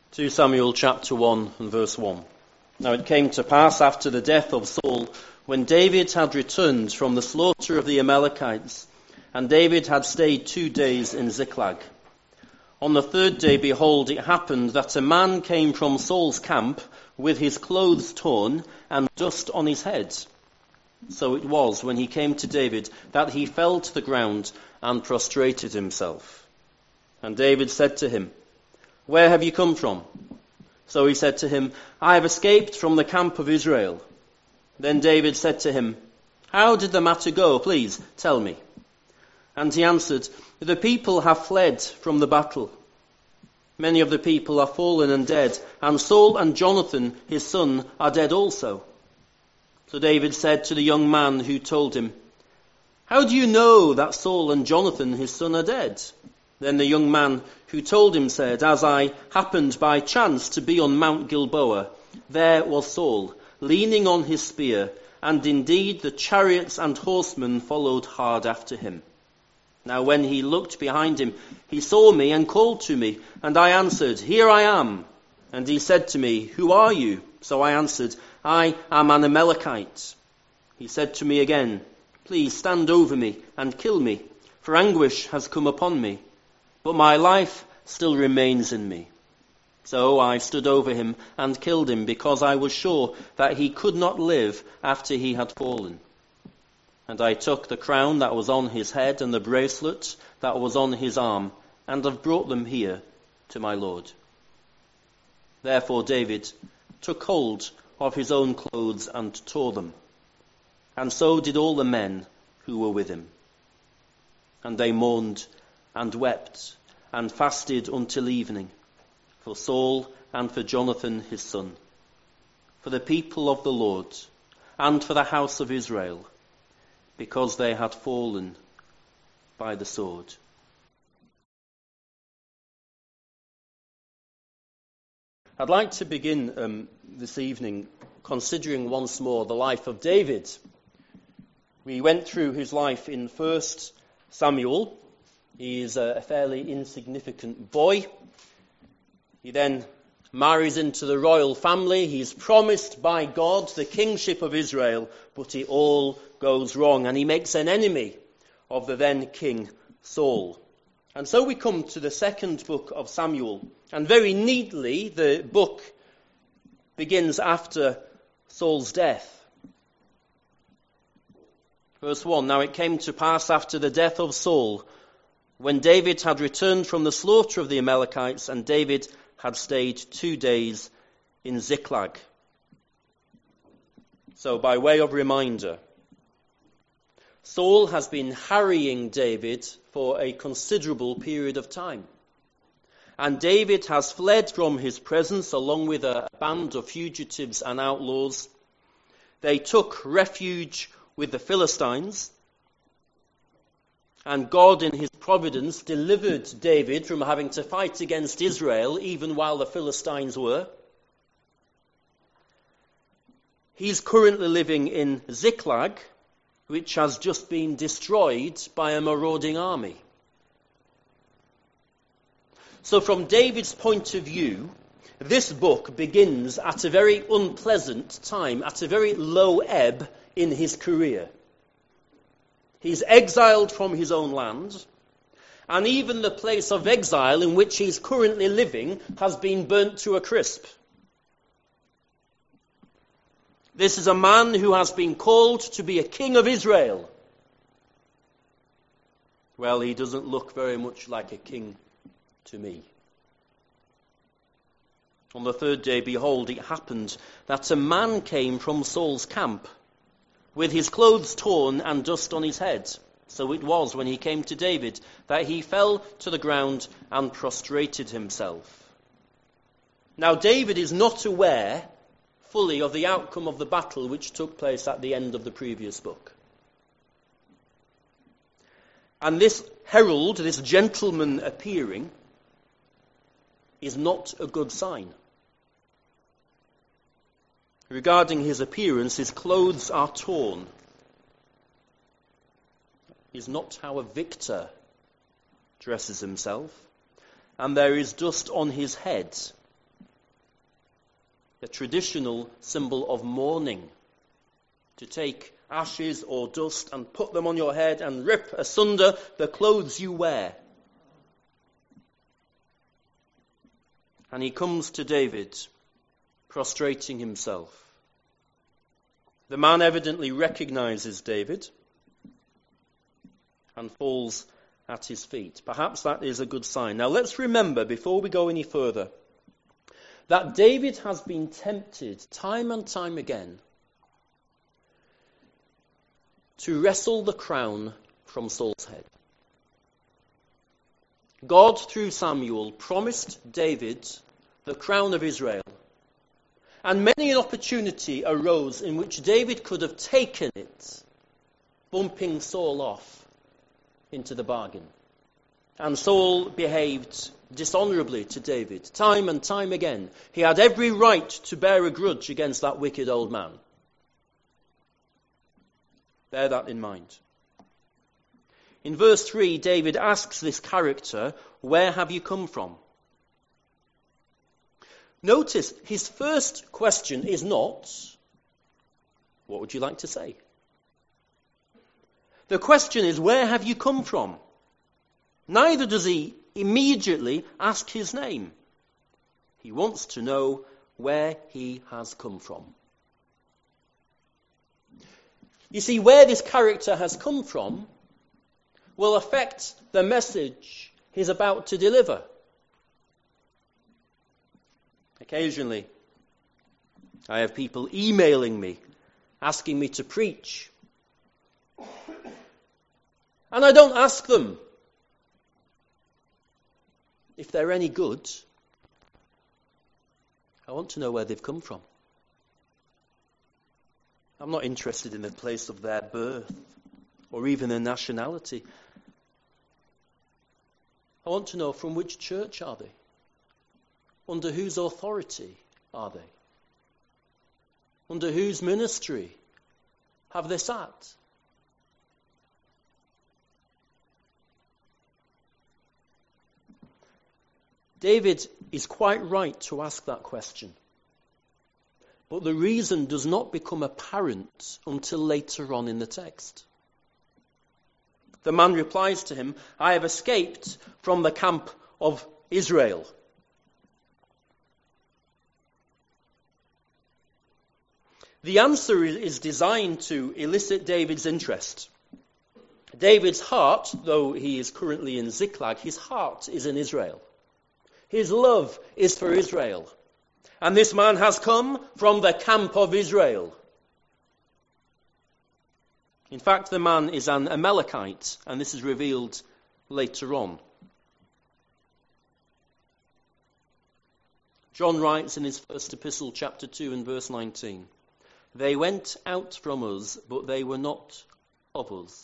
2 Samuel chapter 1 and verse 1. Now it came to pass after the death of Saul, when David had returned from the slaughter of the Amalekites, and David had stayed 2 days in Ziklag. On the third day, behold, it happened that a man came from Saul's camp with his clothes torn and dust on his head. So it was, when he came to David, that he fell to the ground and prostrated himself. And David said to him, "Where have you come from?" So he said to him, "I have escaped from the camp of Israel." Then David said to him, "How did the matter go? Please tell me." And he answered, "The people have fled from the battle. Many of the people are fallen and dead, and Saul and Jonathan, his son, are dead also." So David said to the young man who told him, "How do you know that Saul and Jonathan, his son, are dead?" Then the young man who told him said, "As I happened by chance to be on Mount Gilboa, there was Saul, leaning on his spear, and indeed the chariots and horsemen followed hard after him. Now when he looked behind him, he saw me and called to me, and I answered, 'Here I am.' And he said to me, 'Who are you?' So I answered, 'I am an Amalekite.' He said to me again, 'Please stand over me and kill me, for anguish has come upon me. But my life still remains in me.' So I stood over him and killed him, because I was sure that he could not live after he had fallen. And I took the crown that was on his head and the bracelet that was on his arm, and have brought them here to my Lord." Therefore David took hold of his own clothes and tore them, and so did all the men who were with him. And they mourned and wept and fasted until evening, for Saul and for Jonathan his son, for the people of the Lord, and for the house of Israel, because they had fallen by the sword. I'd like to begin this evening considering once more the life of David. We went through his life in 1 Samuel. He is a fairly insignificant boy. He then marries into the royal family. He's promised by God the kingship of Israel, but it all goes wrong, and he makes an enemy of the then king Saul. And so we come to the second book of Samuel, and very neatly the book begins after Saul's death. Verse 1, "Now it came to pass after the death of Saul, when David had returned from the slaughter of the Amalekites, and David had stayed 2 days in Ziklag." So by way of reminder, Saul has been harrying David for a considerable period of time. And David has fled from his presence along with a band of fugitives and outlaws. They took refuge with the Philistines. And God, in his providence, delivered David from having to fight against Israel, even while the Philistines were. He's currently living in Ziklag, which has just been destroyed by a marauding army. So from David's point of view, this book begins at a very unpleasant time, at a very low ebb in his career. He's exiled from his own land, and even the place of exile in which he's currently living has been burnt to a crisp. This is a man who has been called to be a king of Israel. Well, he doesn't look very much like a king to me. On the third day, behold, it happened that a man came from Saul's camp, with his clothes torn and dust on his head. So it was, when he came to David, that he fell to the ground and prostrated himself. Now David is not aware fully of the outcome of the battle which took place at the end of the previous book. And this herald, this gentleman appearing, is not a good sign. Regarding his appearance, his clothes are torn. Is not how a victor dresses himself. And there is dust on his head. a traditional symbol of mourning, to take ashes or dust and put them on your head and rip asunder the clothes you wear. And he comes to David, prostrating himself. The man evidently recognizes David and falls at his feet. Perhaps that is a good sign. Now let's remember, before we go any further, that David has been tempted time and time again to wrestle the crown from Saul's head. God, through Samuel, promised David the crown of Israel. And many an opportunity arose in which David could have taken it, bumping Saul off into the bargain. And Saul behaved dishonourably to David, time and time again. He had every right to bear a grudge against that wicked old man. Bear that in mind. In verse 3, David asks this character, "Where have you come from?" Notice, his first question is not, "What would you like to say?" The question is, "Where have you come from?" Neither does he immediately ask his name. He wants to know where he has come from. You see, where this character has come from will affect the message he's about to deliver. Occasionally, I have people emailing me, asking me to preach. And I don't ask them if they're any good. I want to know where they've come from. I'm not interested in the place of their birth or even their nationality. I want to know, from which church are they? Under whose authority are they? Under whose ministry have they sat? David is quite right to ask that question. But the reason does not become apparent until later on in the text. The man replies to him, "I have escaped from the camp of Israel." The answer is designed to elicit David's interest. David's heart, though he is currently in Ziklag, his heart is in Israel. His love is for Israel. And this man has come from the camp of Israel. In fact, the man is an Amalekite, and this is revealed later on. John writes in his first epistle, chapter 2 and verse 19, "They went out from us, but they were not of us."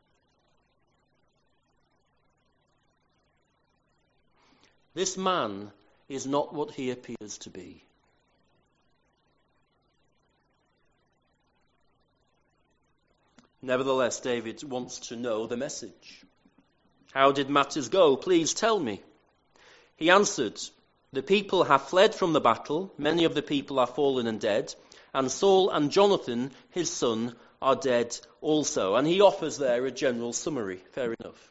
This man is not what he appears to be. Nevertheless, David wants to know the message. "How did matters go? Please tell me." He answered, "The people have fled from the battle. Many of the people are fallen and dead. And Saul and Jonathan, his son, are dead also." And he offers there a general summary. Fair enough.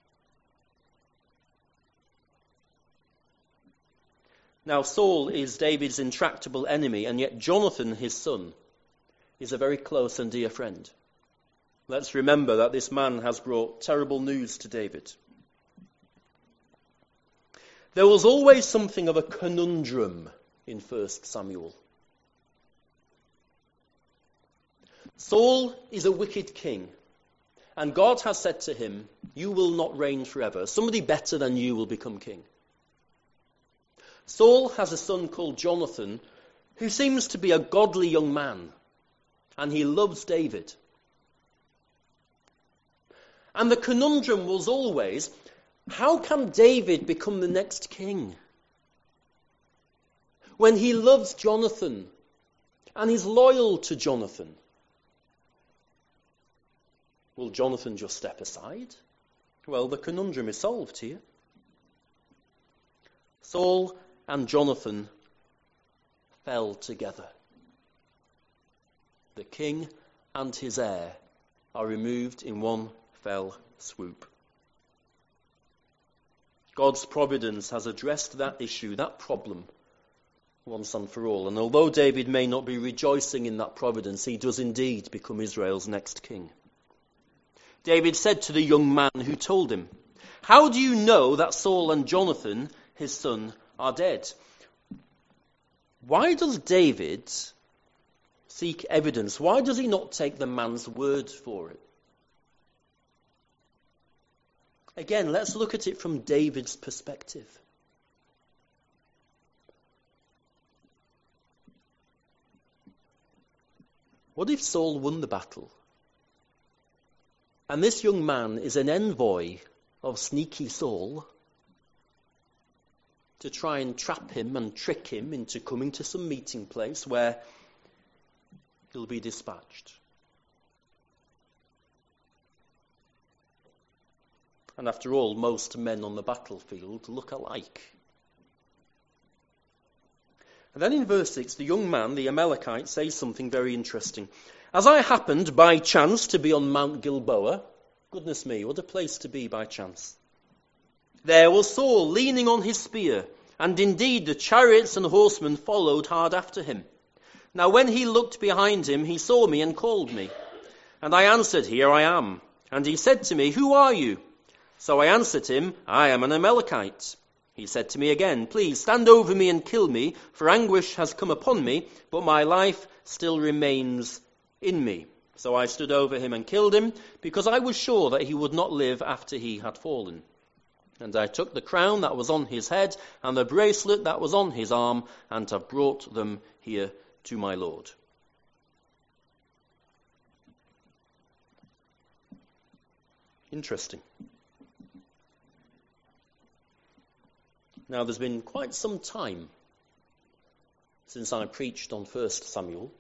Now, Saul is David's intractable enemy, and yet Jonathan, his son, is a very close and dear friend. Let's remember that this man has brought terrible news to David. There was always something of a conundrum in 1 Samuel. Saul is a wicked king, and God has said to him, "You will not reign forever. Somebody better than you will become king." Saul has a son called Jonathan, who seems to be a godly young man, and he loves David. And the conundrum was always, how can David become the next king? When he loves Jonathan and is loyal to Jonathan. Will Jonathan just step aside? Well, the conundrum is solved here. Saul and Jonathan fell together. The king and his heir are removed in one fell swoop. God's providence has addressed that issue, that problem, once and for all. And although David may not be rejoicing in that providence, he does indeed become Israel's next king. David said to the young man who told him, "How do you know that Saul and Jonathan, his son, are dead?" Why does David seek evidence? Why does he not take the man's word for it? Again, let's look at it from David's perspective. What if Saul won the battle? And this young man is an envoy of sneaky Saul to try and trap him and trick him into coming to some meeting place where he'll be dispatched. And after all, most men on the battlefield look alike. And then in verse 6, the young man, the Amalekite, says something very interesting. "As I happened by chance to be on Mount Gilboa," goodness me, what a place to be by chance, "there was Saul leaning on his spear, and indeed the chariots and horsemen followed hard after him. Now when he looked behind him, he saw me and called me. And I answered, 'Here I am.' And he said to me, 'Who are you?' So I answered him, 'I am an Amalekite.' He said to me again, 'Please stand over me and kill me, for anguish has come upon me, but my life still remains in me.' So I stood over him and killed him, because I was sure that he would not live after he had fallen. And I took the crown that was on his head and the bracelet that was on his arm, and have brought them here to my Lord." Interesting. Now, there's been quite some time since I preached on 1 Samuel.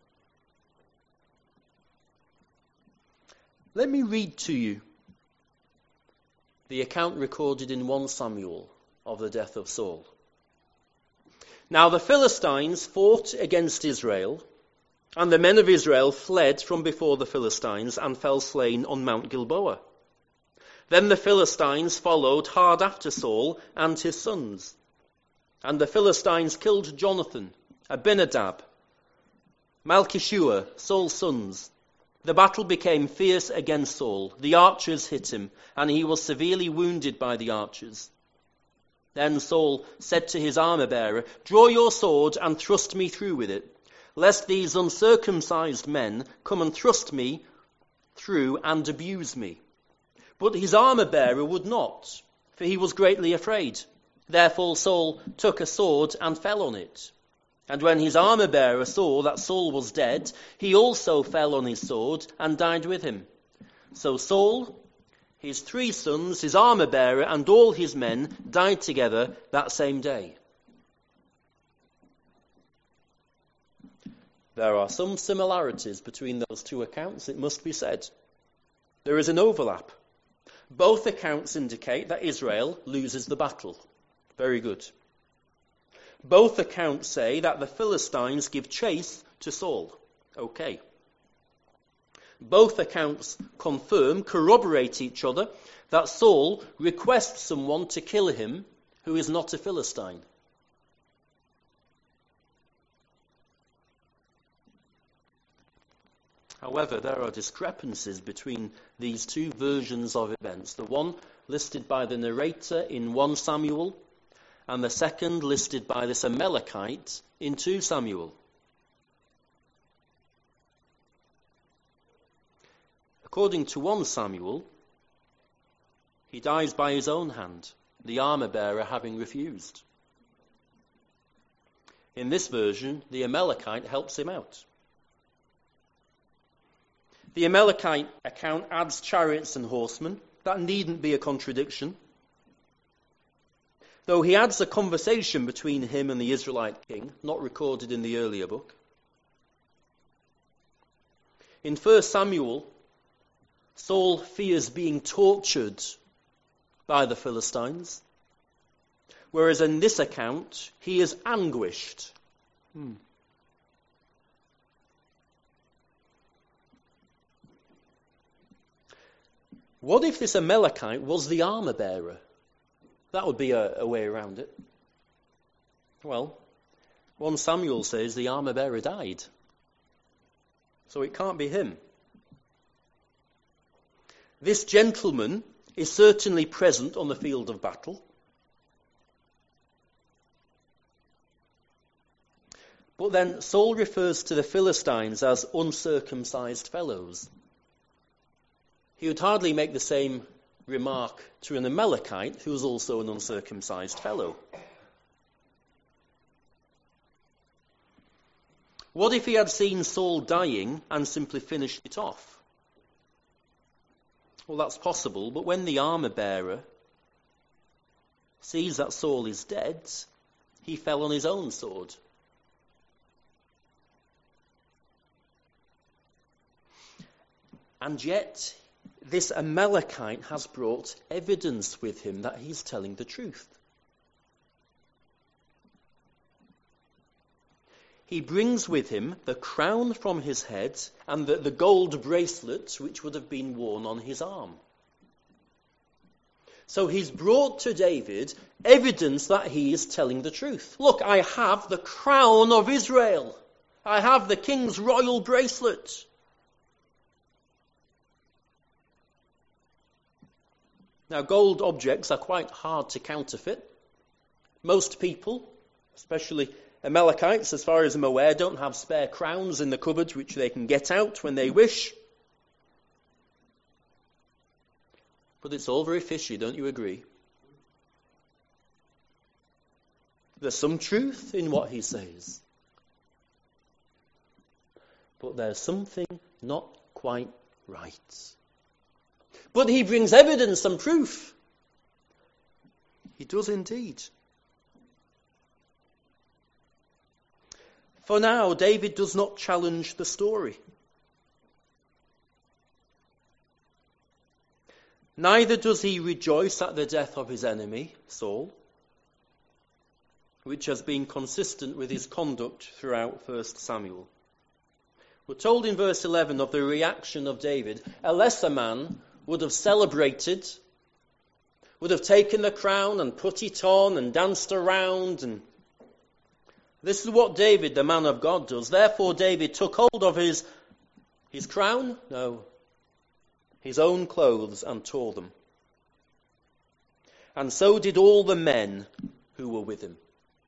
Let me read to you the account recorded in 1 Samuel of the death of Saul. "Now the Philistines fought against Israel, and the men of Israel fled from before the Philistines and fell slain on Mount Gilboa. Then the Philistines followed hard after Saul and his sons. And the Philistines killed Jonathan, Abinadab, Malchishua, Saul's sons. The battle became fierce against Saul. The archers hit him, and he was severely wounded by the archers. Then Saul said to his armor-bearer, 'Draw your sword and thrust me through with it, lest these uncircumcised men come and thrust me through and abuse me.' But his armor-bearer would not, for he was greatly afraid. Therefore Saul took a sword and fell on it. And when his armor-bearer saw that Saul was dead, he also fell on his sword and died with him. So Saul, his 3 sons, his armor-bearer, and all his men died together that same day." There are some similarities between those two accounts, it must be said. There is an overlap. Both accounts indicate that Israel loses the battle. Very good. Both accounts say that the Philistines give chase to Saul. Okay. Both accounts confirm, corroborate each other, that Saul requests someone to kill him who is not a Philistine. However, there are discrepancies between these two versions of events. The one listed by the narrator in 1 Samuel, and the second listed by this Amalekite in 2 Samuel. According to 1 Samuel, he dies by his own hand, the armor-bearer having refused. In this version, the Amalekite helps him out. The Amalekite account adds chariots and horsemen. That needn't be a contradiction. Though he adds a conversation between him and the Israelite king, not recorded in the earlier book. In 1 Samuel, Saul fears being tortured by the Philistines, whereas in this account, he is anguished What if this Amalekite was the armor bearer? That would be a way around it. Well, 1 Samuel says the armor bearer died. So it can't be him. This gentleman is certainly present on the field of battle. But then Saul refers to the Philistines as uncircumcised fellows. He would hardly make the same remark to an Amalekite who was also an uncircumcised fellow. What if he had seen Saul dying and simply finished it off? Well, that's possible, but when the armor bearer sees that Saul is dead, he fell on his own sword. And yet, this Amalekite has brought evidence with him that he's telling the truth. He brings with him the crown from his head and the gold bracelet which would have been worn on his arm. So he's brought to David evidence that he is telling the truth. Look, I have the crown of Israel. I have the king's royal bracelet. Now, gold objects are quite hard to counterfeit. Most people, especially Amalekites, as far as I'm aware, don't have spare crowns in the cupboard which they can get out when they wish. But it's all very fishy, don't you agree? There's some truth in what he says. But there's something not quite right. But he brings evidence and proof. He does indeed. For now, David does not challenge the story. Neither does he rejoice at the death of his enemy, Saul, which has been consistent with his conduct throughout 1 Samuel. We're told in verse 11 of the reaction of David. A lesser man would have celebrated, would have taken the crown and put it on and danced around. And this is what David, the man of God, does. Therefore David took hold of his crown? No. His own clothes and tore them. And so did all the men who were with him.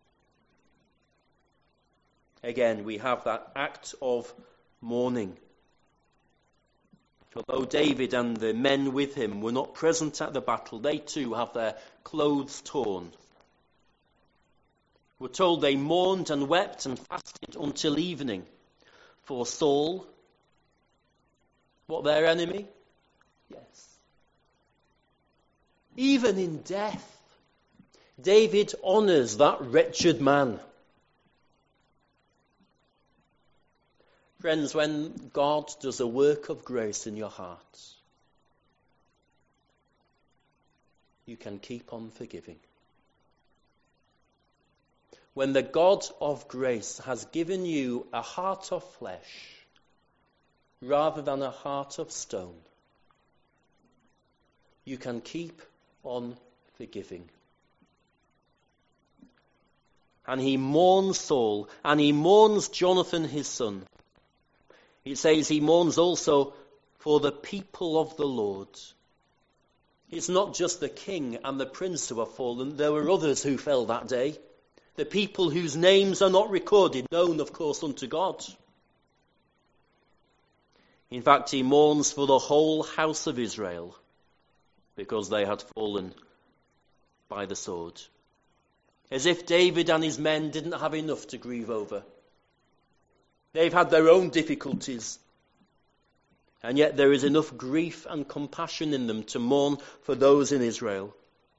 Again, we have that act of mourning. Although David and the men with him were not present at the battle, they too have their clothes torn. We're told they mourned and wept and fasted until evening. For Saul, what, their enemy? Yes. Even in death, David honours that wretched man. Friends, when God does a work of grace in your heart, you can keep on forgiving. When the God of grace has given you a heart of flesh rather than a heart of stone, you can keep on forgiving. And he mourns Saul, and he mourns Jonathan his son. It says he mourns also for the people of the Lord. It's not just the king and the prince who have fallen. There were others who fell that day. The people whose names are not recorded, known, of course, unto God. In fact, he mourns for the whole house of Israel because they had fallen by the sword. As if David and his men didn't have enough to grieve over. They've had their own difficulties. And yet there is enough grief and compassion in them to mourn for those in Israel.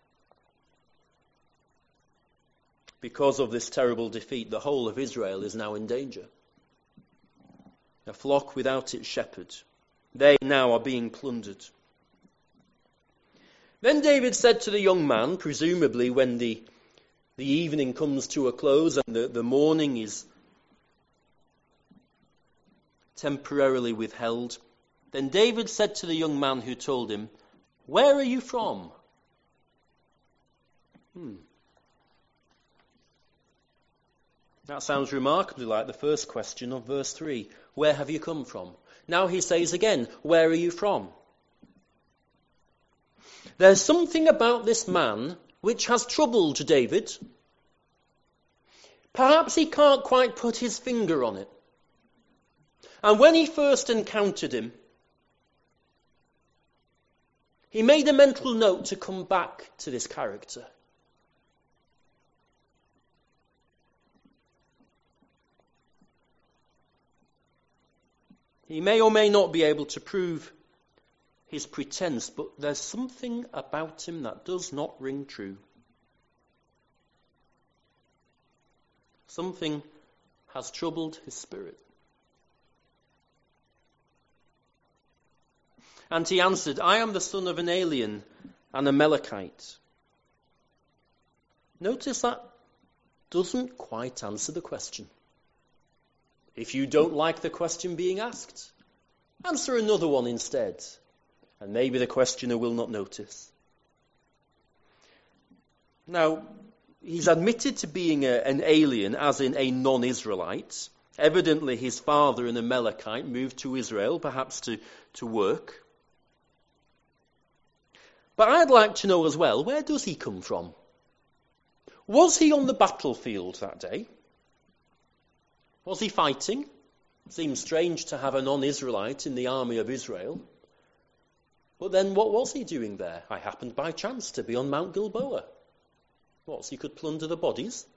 Because of this terrible defeat, the whole of Israel is now in danger. A flock without its shepherd. They now are being plundered. Then David said to the young man, presumably when the evening comes to a close and the morning is temporarily withheld. Then David said to the young man who told him, "Where are you from?" That sounds remarkably like the first question of verse 3. Where have you come from? Now he says again, where are you from? There's something about this man which has troubled David. Perhaps he can't quite put his finger on it. And when he first encountered him, he made a mental note to come back to this character. He may or may not be able to prove his pretense, but there's something about him that does not ring true. Something has troubled his spirit. And he answered, "I am the son of an alien, an Amalekite." Notice that doesn't quite answer the question. If you don't like the question being asked, answer another one instead, and maybe the questioner will not notice. Now, he's admitted to being an alien, as in a non-Israelite. Evidently, his father, an Amalekite, moved to Israel, perhaps to work. But I'd like to know as well, where does he come from? Was he on the battlefield that day? Was he fighting? Seems strange to have a non-Israelite in the army of Israel. But then what was he doing there? I happened by chance to be on Mount Gilboa. What, so he could plunder the bodies?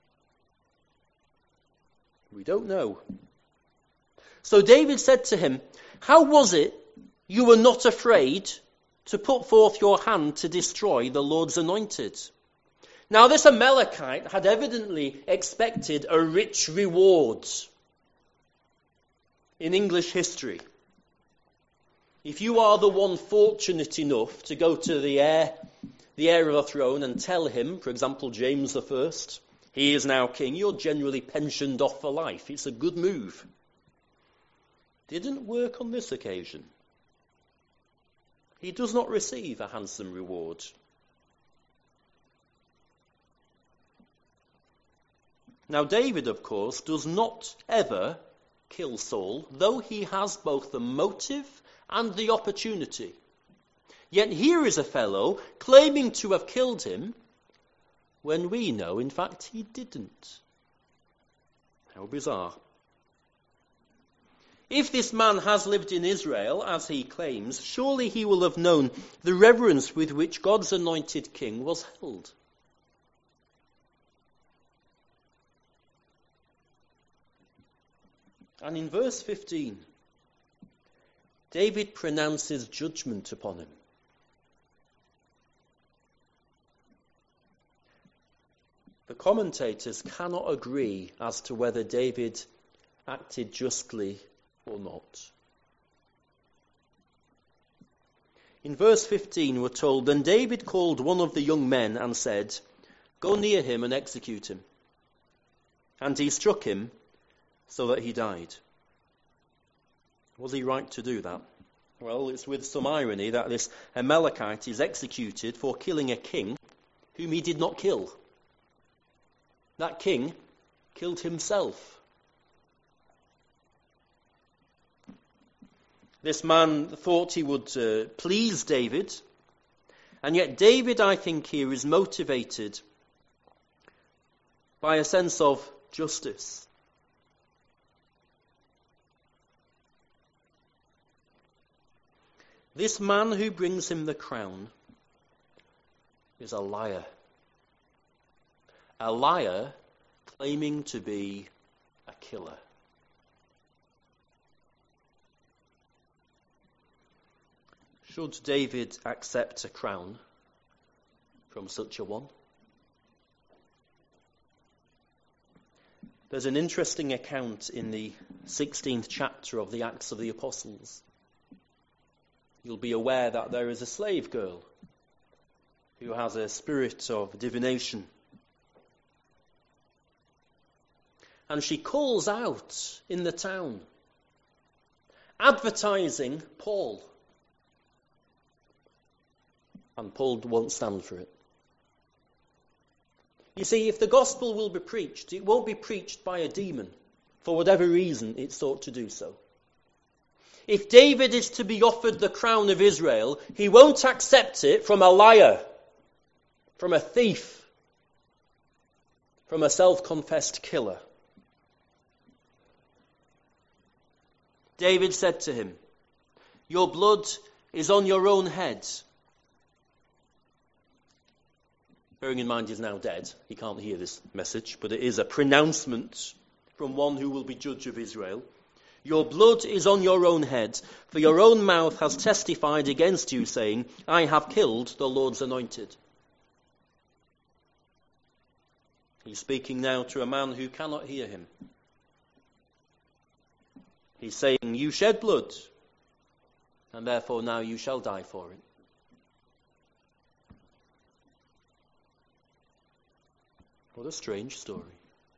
We don't know. So David said to him, "How was it you were not afraid to put forth your hand to destroy the Lord's anointed?" Now this Amalekite had evidently expected a rich reward in English history. If you are the one fortunate enough to go to the heir of a throne and tell him, for example, James I, he is now king, you're generally pensioned off for life. It's a good move. Didn't work on this occasion. He does not receive a handsome reward. Now David, of course, does not ever kill Saul, though he has both the motive and the opportunity. Yet here is a fellow claiming to have killed him when we know, in fact, he didn't. How bizarre. If this man has lived in Israel, as he claims, surely he will have known the reverence with which God's anointed king was held. And in verse 15, David pronounces judgment upon him. The commentators cannot agree as to whether David acted justly or not. In verse 15 we're told, "Then David called one of the young men and said, 'Go near him and execute him.' And he struck him so that he died." Was he right to do that? Well, it's with some irony that this Amalekite is executed for killing a king whom he did not kill. That king killed himself. This man thought he would please David, and yet David, I think here, is motivated by a sense of justice. This man who brings him the crown is a liar. A liar claiming to be a killer. Should David accept a crown from such a one? There's an interesting account in the 16th chapter of the Acts of the Apostles. You'll be aware that there is a slave girl who has a spirit of divination. And she calls out in the town, advertising Paul. And Paul won't stand for it. You see, if the gospel will be preached, it won't be preached by a demon, for whatever reason it sought to do so. If David is to be offered the crown of Israel, he won't accept it from a liar, from a thief, from a self-confessed killer. David said to him, "Your blood is on your own head." Bearing in mind he's now dead, he can't hear this message, but it is a pronouncement from one who will be judge of Israel. "Your blood is on your own head, for your own mouth has testified against you, saying, 'I have killed the Lord's anointed.'" He's speaking now to a man who cannot hear him. He's saying, "You shed blood, and therefore now you shall die for it." What a strange story.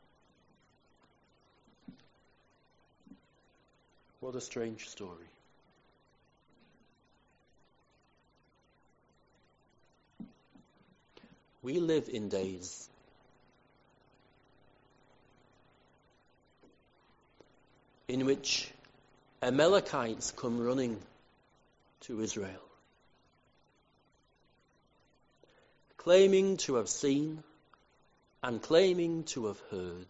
What a strange story. We live in days in which Amalekites come running to Israel, claiming to have seen and claiming to have heard.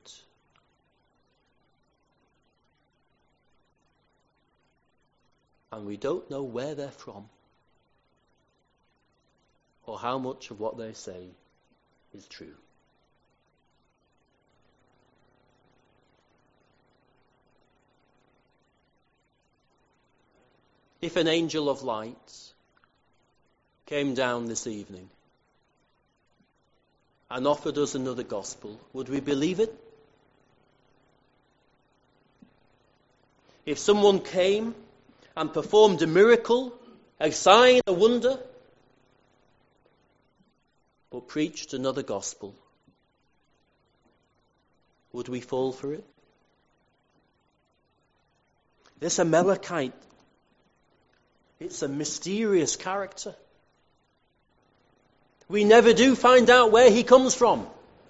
And we don't know where they're from or how much of what they say is true. If an angel of light came down this evening and offered us another gospel, would we believe it? If someone came and performed a miracle, a sign, a wonder, but preached another gospel, would we fall for it? This Amalekite, it's a mysterious character. We never do find out where he comes from.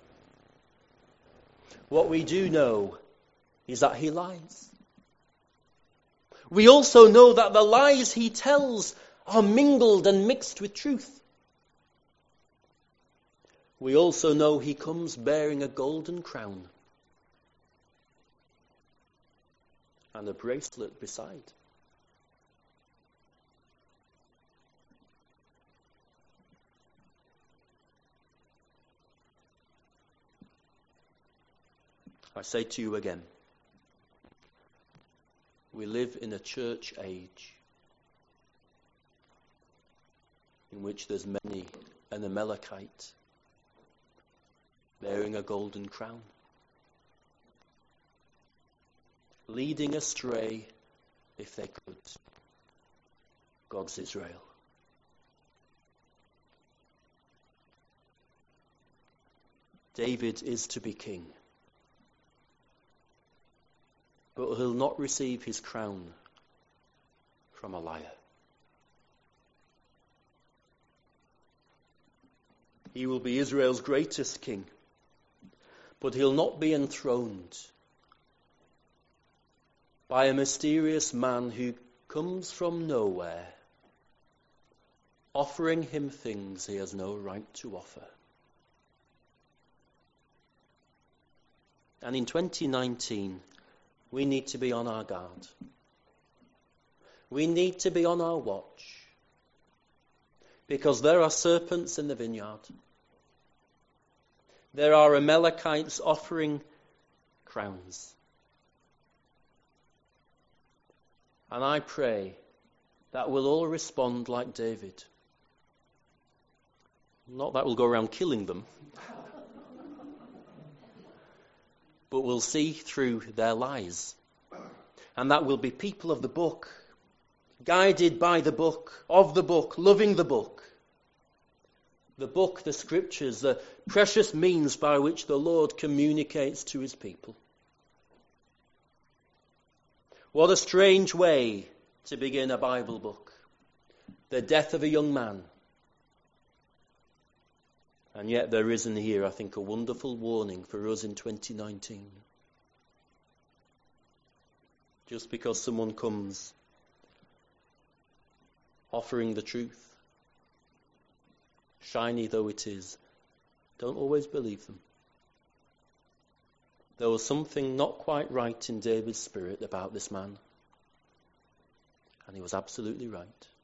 What we do know is that he lies. We also know that the lies he tells are mingled and mixed with truth. We also know he comes bearing a golden crown and a bracelet beside. I say to you again, we live in a church age in which there's many an Amalekite bearing a golden crown, leading astray, if they could, God's Israel. David is to be king, but he'll not receive his crown from a liar. He will be Israel's greatest king, but he'll not be enthroned by a mysterious man who comes from nowhere, offering him things he has no right to offer. And in 2019, we need to be on our guard. We need to be on our watch, because there are serpents in the vineyard. There are Amalekites offering crowns. And I pray that we'll all respond like David. Not that we'll go around killing them, but we'll see through their lies. And that will be people of the book, guided by the book, of the book, loving the book. The book, the scriptures, the precious means by which the Lord communicates to his people. What a strange way to begin a Bible book. The death of a young man. And yet there is in here, I think, a wonderful warning for us in 2019. Just because someone comes offering the truth, shiny though it is, don't always believe them. There was something not quite right in David's spirit about this man. And he was absolutely right.